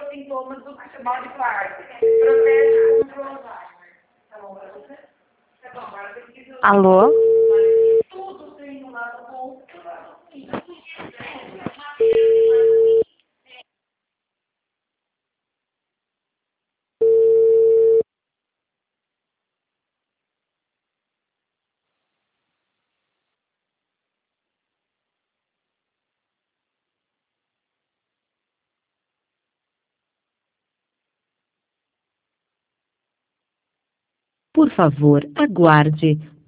sintomas do mal de Parkinson. Protege contra o Alzheimer. Tá bom para você? Tá bom, agora tem que... Alô? Tudo tem um lado bom e um lado ruim. Por favor, aguarde.